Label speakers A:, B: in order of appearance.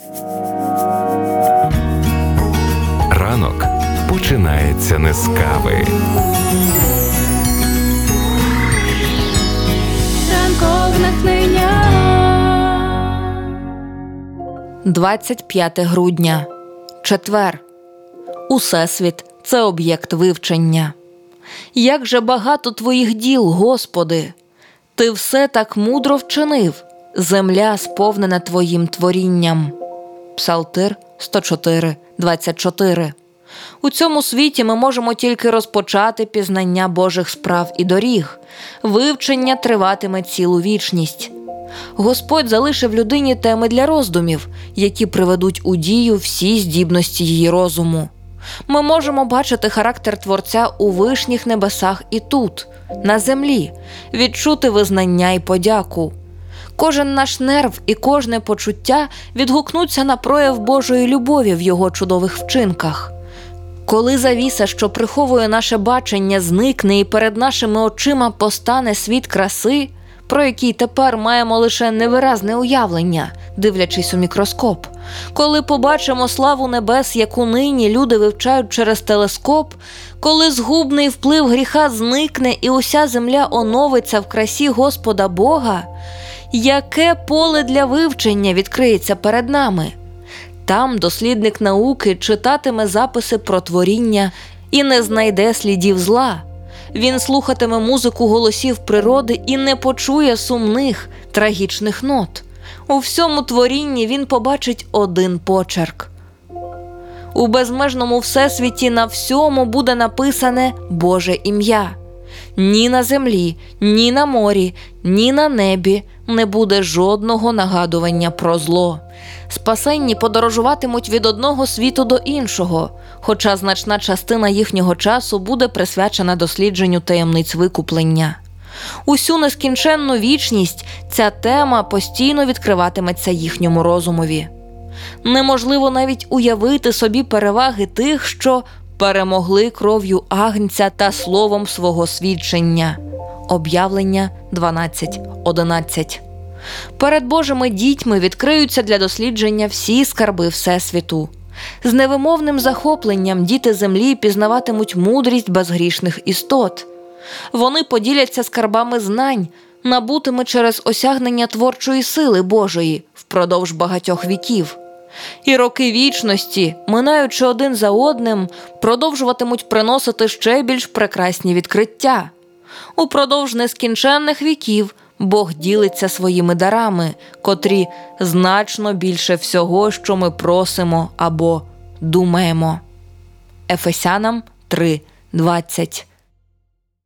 A: Ранок починається не з кави.
B: Ранкове натхнення.
C: 25 грудня. Четвер. Усесвіт – це об'єкт вивчення. Як же багато твоїх діл, Господи! Ти все так мудро вчинив. Земля сповнена твоїм творінням. Псалтир 104, 24. У цьому світі ми можемо тільки розпочати пізнання Божих справ і доріг. Вивчення триватиме цілу вічність. Господь залишив людині теми для роздумів, які приведуть у дію всі здібності її розуму. Ми можемо бачити характер Творця у вишніх небесах і тут, на землі, відчути визнання і подяку. Кожен наш нерв і кожне почуття відгукнуться на прояв Божої любові в Його чудових вчинках. Коли завіса, що приховує наше бачення, зникне і перед нашими очима постане світ краси, про який тепер маємо лише невиразне уявлення, дивлячись у мікроскоп. Коли побачимо славу небес, яку нині люди вивчають через телескоп, коли згубний вплив гріха зникне і уся земля оновиться в красі Господа Бога, яке поле для вивчення відкриється перед нами? Там дослідник науки читатиме записи про творіння і не знайде слідів зла. Він слухатиме музику голосів природи і не почує сумних, трагічних нот. У всьому творінні він побачить один почерк. У безмежному всесвіті на всьому буде написане Боже ім'я. Ні на землі, ні на морі, ні на небі не буде жодного нагадування про зло. Спасенні подорожуватимуть від одного світу до іншого, хоча значна частина їхнього часу буде присвячена дослідженню таємниць викуплення. Усю нескінченну вічність ця тема постійно відкриватиметься їхньому розумові. Неможливо навіть уявити собі переваги тих, що перемогли кров'ю Агнця та словом свого свідчення. Об'явлення 12:11. Перед Божими дітьми відкриються для дослідження всі скарби Всесвіту. З невимовним захопленням діти землі пізнаватимуть мудрість безгрішних істот. Вони поділяться скарбами знань, набутими через осягнення творчої сили Божої впродовж багатьох віків. І роки вічності, минаючи один за одним, продовжуватимуть приносити ще більш прекрасні відкриття. Упродовж нескінченних віків Бог ділиться своїми дарами, котрі значно більше всього, що ми просимо або думаємо. Ефесянам 3:20.